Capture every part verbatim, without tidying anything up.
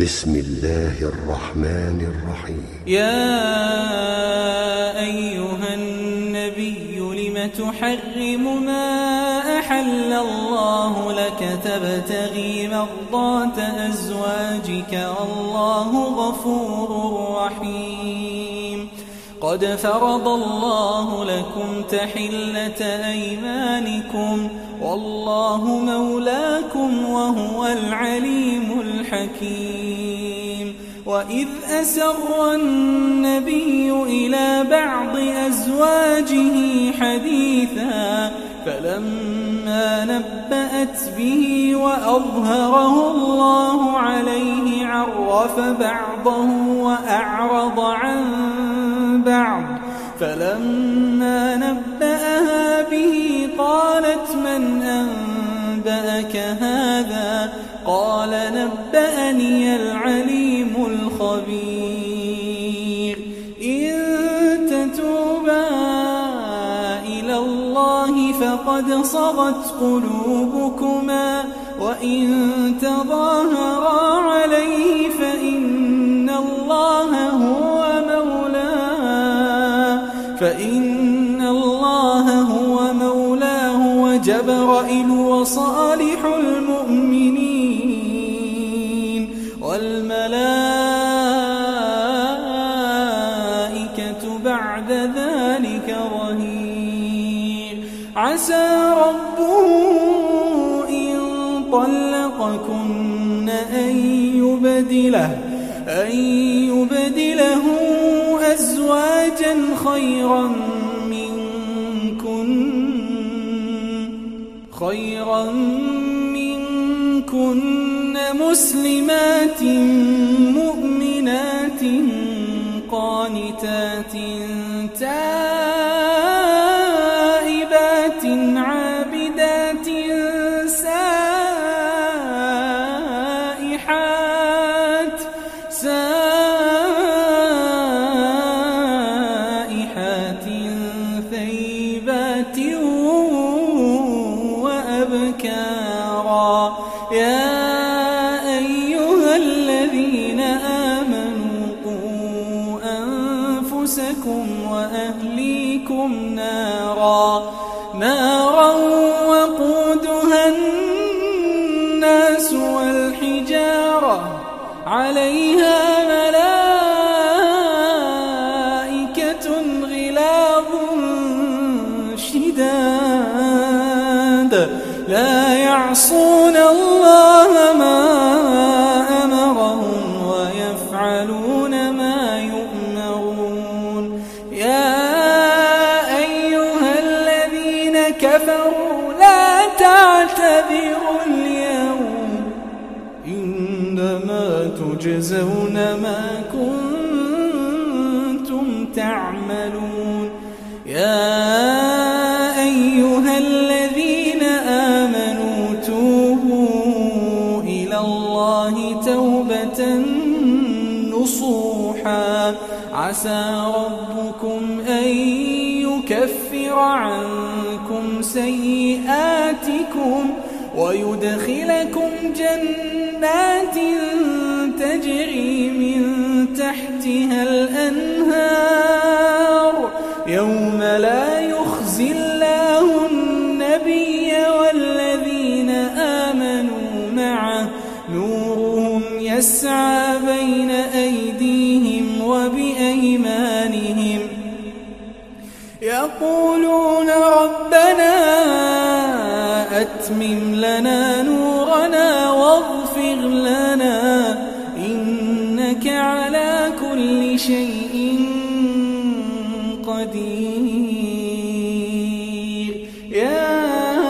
بسم الله الرحمن الرحيم. يا أيها النبي لم تحرم ما أحل الله لك تبتغي مرضات أزواجك والله غفور رحيم. قد فرض الله لكم تحلة أيمانكم والله مولاكم وهو العليم الحكيم. وإذ أسر النبي إلى بعض أزواجه حديثا فلما نبأت به وأظهره الله عليه عرف بعضه وأعرض عن بعض. فلما نبأها به قالت من أنبأك هذا؟ قال نبأني العليم الخبير. إن تتوبا إلى الله فقد صغت قلوبكما وإن تظاهرا عليه فإن الله هو مولاه فإن الله هو مولاه وجبرائيل وصالح المؤمنين والملائكة بعد ذلك ظهير. عسى ربه إن طلقكن أن يبدله أن يبدله أزواجا خيرا منكن خيرا منكن مسلمات مؤمنات قانتات تائبات عابدات سائحات سائحات ثيبات وأبكارا. يا أيها الذين آمنوا قوا أنفسكم وأهليكم نارا نارا وقودها الناس والحجارة عليها ملائكة غلاظ شداد لا يعصون الله ما أمرهم ويفعلون ما يؤمرون. يا أيها الذين كفروا لا تعتذروا اليوم إنما تجزون ما كنتم تعملون. يا أيها الذين آمنوا توبوا إلى الله توبة نصوحا عسى ربكم أن يكفر عنكم سيئاتكم ويدخلكم جنات تجري من تحتها الأنهار يوم لا يخزي الله النبي والذين آمنوا معه نورهم يسعى بين أيديهم وبأيمانهم يقولون ربنا أتمم لنا نورنا واغفر لنا إنك على كل شيء قدير. يا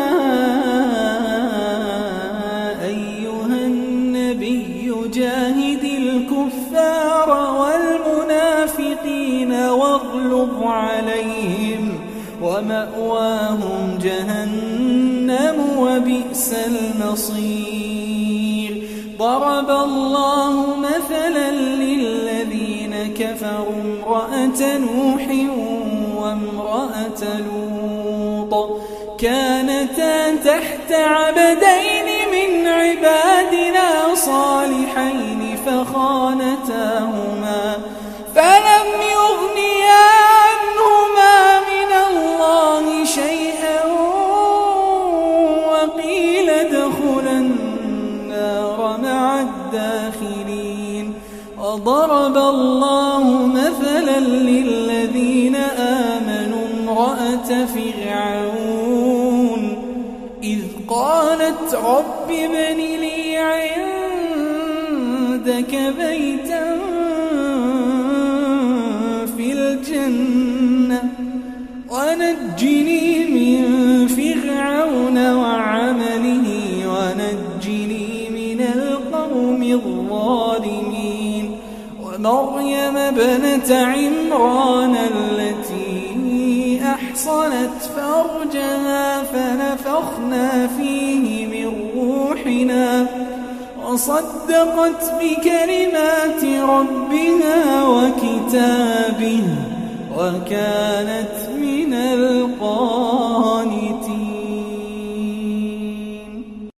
أيها النبي جاهد الكفار والمنافقين واغلظ عليهم ومأواهم جهنم وبئس المصير. ضرب الله مثلا للذين كفروا امرأة نوح وامرأة لوط كانتا تحت عبدين من عبادنا صالحين فخانتاهما فلم يغنيا عنهما من الله شيئا وقيل ادخلا النار مع الداخلين. وضرب الله مثلا للذين آمنوا امرأة فرعون إذ قالت رب ابن لي عندك بيتا في الجنة ونجني من فرعون وعمله ونجني من القوم الظالمين. ومريم ابنة عمران التي أحصنت فرجها فنفخنا فيه من روحنا وصدقت بكلمات ربها وكتابه وكانت من القانتين.